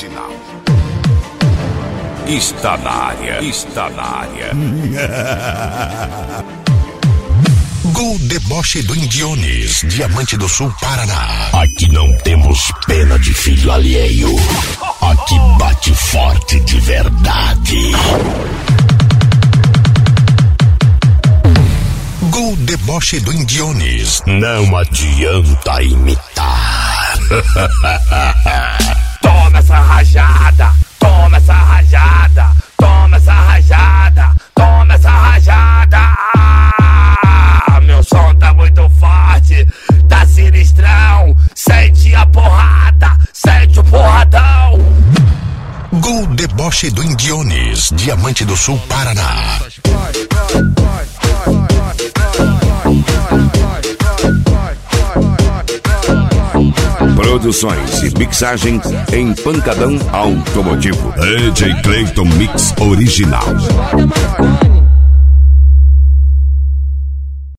Está na área. Gol Deboche do Indiones, Diamante do Sul, Paraná. Aqui não temos pena de filho alheio. Aqui bate forte de verdade. Gol Deboche do Indiones, não adianta imitar. Toma essa rajada, toma essa rajada, toma essa rajada, toma essa rajada. Meu som tá muito forte, tá sinistrão. Sente a porrada, sente o porradão. Gol Deboche do Indiones, Diamante do Sul, Paraná. Produções e mixagem em Pancadão Automotivo. DJ Clayton Mix Original.